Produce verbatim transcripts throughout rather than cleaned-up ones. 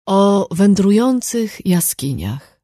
O wędrujących jaskiniach.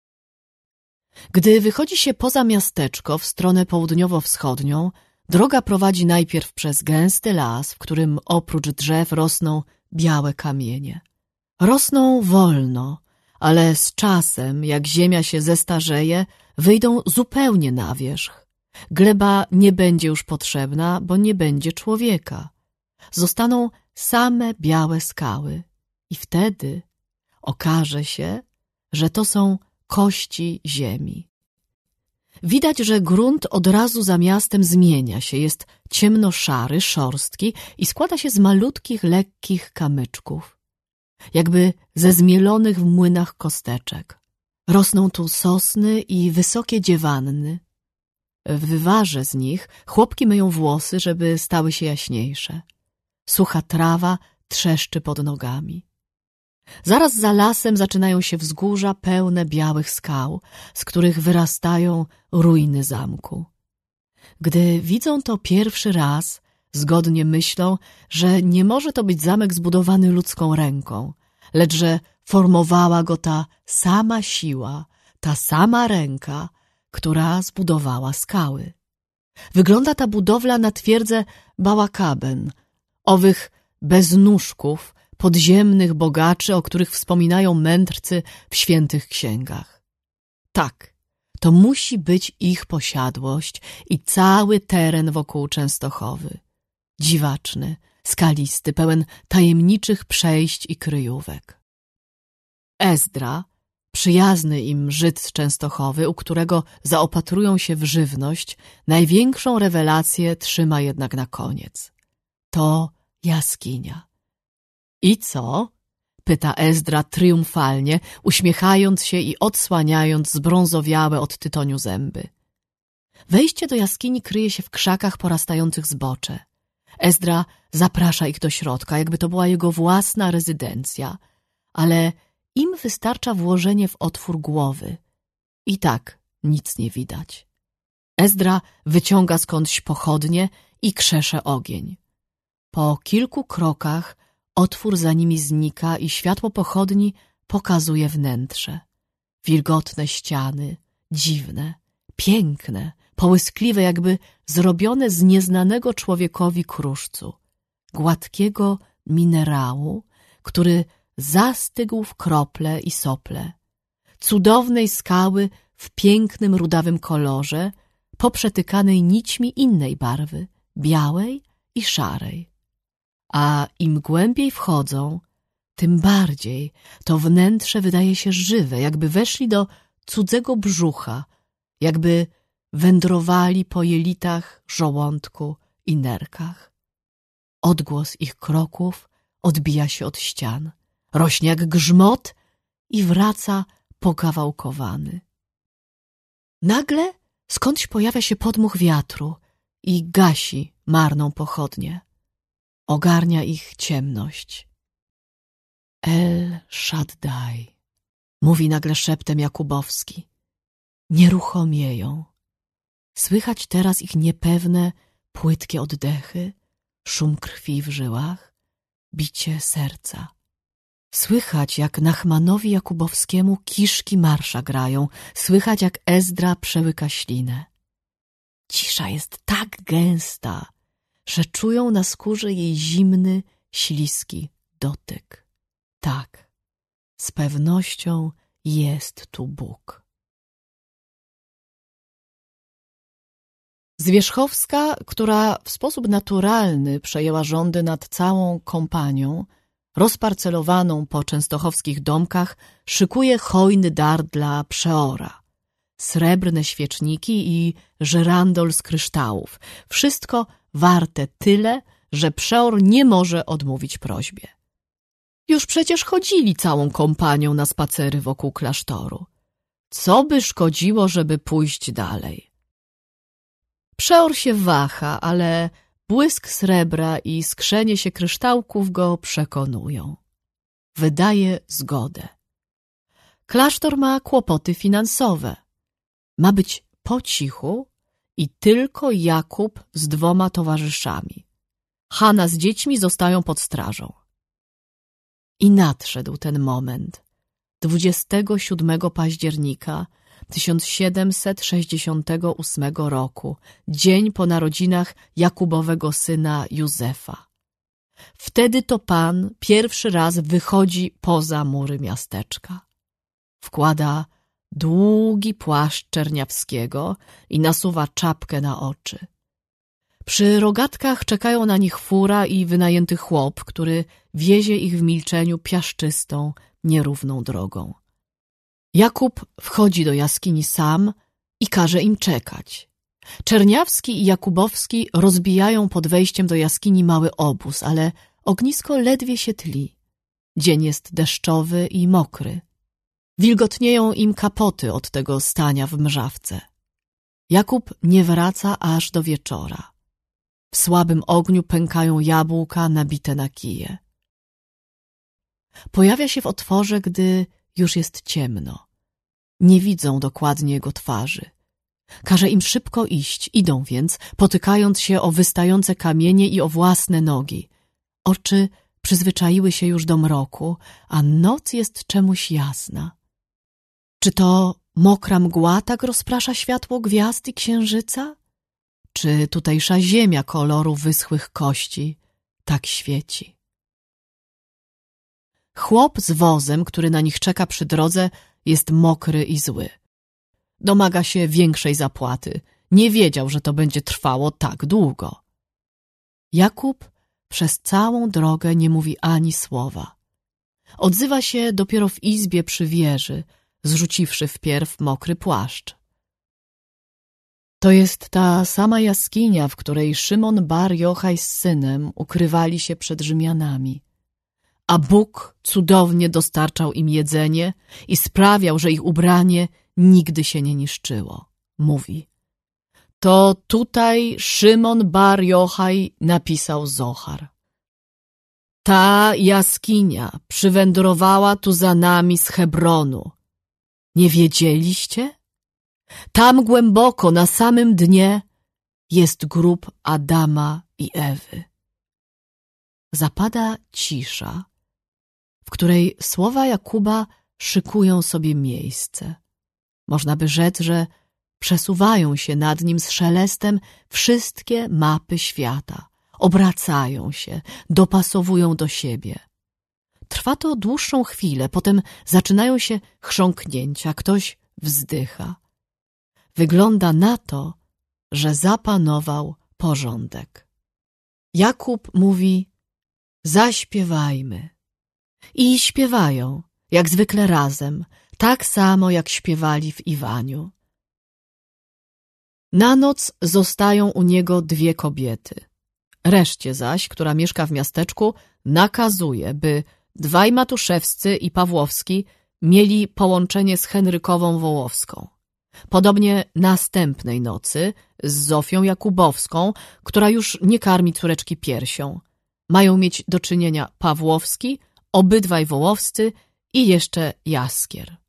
Gdy wychodzi się poza miasteczko w stronę południowo-wschodnią, droga prowadzi najpierw przez gęsty las, w którym oprócz drzew rosną białe kamienie. Rosną wolno, ale z czasem, jak ziemia się zestarzeje, wyjdą zupełnie na wierzch. Gleba nie będzie już potrzebna, bo nie będzie człowieka. Zostaną same białe skały i wtedy okaże się, że to są kości ziemi. Widać, że grunt od razu za miastem zmienia się, jest ciemnoszary, szorstki i składa się z malutkich, lekkich kamyczków, jakby ze zmielonych w młynach kosteczek. Rosną tu sosny i wysokie dziewanny. W wywarze z nich chłopki myją włosy, żeby stały się jaśniejsze. Sucha trawa trzeszczy pod nogami. Zaraz za lasem zaczynają się wzgórza pełne białych skał, z których wyrastają ruiny zamku. Gdy widzą to pierwszy raz, zgodnie myślą, że nie może to być zamek zbudowany ludzką ręką, lecz że formowała go ta sama siła, ta sama ręka, która zbudowała skały. Wygląda ta budowla na twierdzę Bałakaben, owych beznóżków, podziemnych bogaczy, o których wspominają mędrcy w świętych księgach. Tak, to musi być ich posiadłość i cały teren wokół Częstochowy. Dziwaczny, skalisty, pełen tajemniczych przejść i kryjówek. Ezdra, przyjazny im Żyd z Częstochowy, u którego zaopatrują się w żywność, największą rewelację trzyma jednak na koniec. To jaskinia. I co? Pyta Ezdra triumfalnie, uśmiechając się i odsłaniając zbrązowiałe od tytoniu zęby. Wejście do jaskini kryje się w krzakach porastających zbocze. Ezdra zaprasza ich do środka, jakby to była jego własna rezydencja, ale im wystarcza włożenie w otwór głowy. I tak nic nie widać. Ezdra wyciąga skądś pochodnie i krzesze ogień. Po kilku krokach otwór za nimi znika i światło pochodni pokazuje wnętrze. Wilgotne ściany, dziwne, piękne, połyskliwe, jakby zrobione z nieznanego człowiekowi kruszcu, gładkiego minerału, który zastygł w krople i sople, cudownej skały w pięknym rudawym kolorze, poprzetykanej nićmi innej barwy, białej i szarej. A im głębiej wchodzą, tym bardziej to wnętrze wydaje się żywe, jakby weszli do cudzego brzucha, jakby wędrowali po jelitach, żołądku i nerkach. Odgłos ich kroków odbija się od ścian, rośnie jak grzmot i wraca pokawałkowany. Nagle skądś pojawia się podmuch wiatru i gasi marną pochodnię. Ogarnia ich ciemność. El Shaddai, mówi nagle szeptem Jakubowski. Nieruchomieją. Słychać teraz ich niepewne, płytkie oddechy, szum krwi w żyłach, bicie serca. Słychać, jak Nachmanowi Jakubowskiemu kiszki marsza grają, słychać, jak Ezdra przełyka ślinę. Cisza jest tak gęsta, że czują na skórze jej zimny, śliski dotyk. Tak, z pewnością jest tu Bóg. Zwierzchowska, która w sposób naturalny przejęła rządy nad całą kompanią, rozparcelowaną po częstochowskich domkach, szykuje hojny dar dla przeora. Srebrne świeczniki i żyrandol z kryształów. Wszystko warte tyle, że przeor nie może odmówić prośbie. Już przecież chodzili całą kompanią na spacery wokół klasztoru. Co by szkodziło, żeby pójść dalej? Przeor się waha, ale błysk srebra i skrzenie się kryształków go przekonują. Wydaje zgodę. Klasztor ma kłopoty finansowe. Ma być po cichu i tylko Jakub z dwoma towarzyszami. Hanna z dziećmi zostają pod strażą. I nadszedł ten moment. dwudziestego siódmego października tysiąc siedemset sześćdziesiątego ósmego roku, dzień po narodzinach Jakubowego syna Józefa. Wtedy to Pan pierwszy raz wychodzi poza mury miasteczka. Wkłada długi płaszcz Czerniawskiego i nasuwa czapkę na oczy. Przy rogatkach czekają na nich fura i wynajęty chłop, który wiezie ich w milczeniu piaszczystą, nierówną drogą. Jakub wchodzi do jaskini sam i każe im czekać. Czerniawski i Jakubowski rozbijają pod wejściem do jaskini mały obóz, ale ognisko ledwie się tli. Dzień jest deszczowy i mokry. Wilgotnieją im kapoty od tego stania w mrzawce. Jakub nie wraca aż do wieczora. W słabym ogniu pękają jabłka nabite na kije. Pojawia się w otworze, gdy już jest ciemno. Nie widzą dokładnie jego twarzy. Każe im szybko iść, idą więc, potykając się o wystające kamienie i o własne nogi. Oczy przyzwyczaiły się już do mroku, a noc jest czemuś jasna. Czy to mokra mgła tak rozprasza światło gwiazd i księżyca? Czy tutejsza ziemia koloru wyschłych kości tak świeci? Chłop z wozem, który na nich czeka przy drodze, jest mokry i zły. Domaga się większej zapłaty. Nie wiedział, że to będzie trwało tak długo. Jakub przez całą drogę nie mówi ani słowa. Odzywa się dopiero w izbie przy wieży, zrzuciwszy wpierw mokry płaszcz. To jest ta sama jaskinia, w której Szymon Bar Jochaj z synem ukrywali się przed Rzymianami. A Bóg cudownie dostarczał im jedzenie i sprawiał, że ich ubranie nigdy się nie niszczyło. Mówi: to tutaj Szymon Bar Jochaj napisał Zohar. Ta jaskinia przywędrowała tu za nami z Hebronu. Nie wiedzieliście? Tam głęboko, na samym dnie, jest grób Adama i Ewy. Zapada cisza, w której słowa Jakuba szykują sobie miejsce. Można by rzec, że przesuwają się nad nim z szelestem wszystkie mapy świata, obracają się, dopasowują do siebie. Trwa to dłuższą chwilę, potem zaczynają się chrząknięcia, ktoś wzdycha. Wygląda na to, że zapanował porządek. Jakub mówi: zaśpiewajmy. I śpiewają, jak zwykle razem, tak samo jak śpiewali w Iwaniu. Na noc zostają u niego dwie kobiety. Reszcie zaś, która mieszka w miasteczku, nakazuje, by dwaj Matuszewscy i Pawłowski mieli połączenie z Henrykową Wołowską. Podobnie następnej nocy z Zofią Jakubowską, która już nie karmi córeczki piersią. Mają mieć do czynienia Pawłowski, obydwaj Wołowscy i jeszcze Jaskier.